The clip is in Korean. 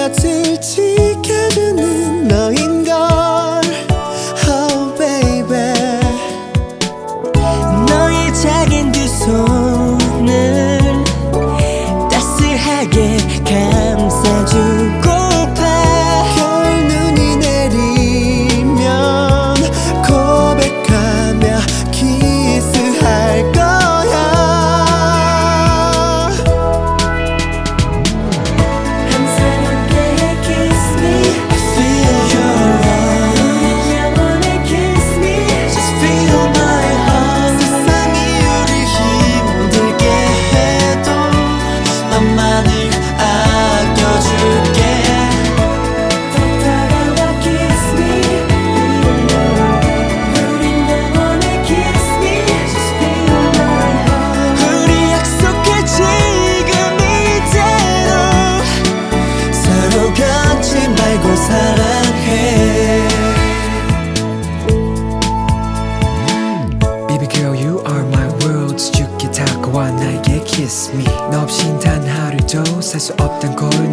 곁을 지켜주는 너인걸. Oh baby, 너의 작은 두 손을 따스하게 감싸주고파. 겨울 눈이 내리면 고백하며 키스할 거야. 항상 함께 kiss me. I feel your love. 영원히 kiss me. Just feel my heart. 세상이 우리 힘들게 해도 너만을 아껴줄게. 더 다가와 kiss me. 우린 영원히 kiss me. Just feel my heart. 우리 약속해 지금 이대로 서로 갖지 말고 사랑해. Baby girl, you are my world. 죽게 다가와 나에게 kiss me. 너 없인 단 하루도 살 수 없단 걸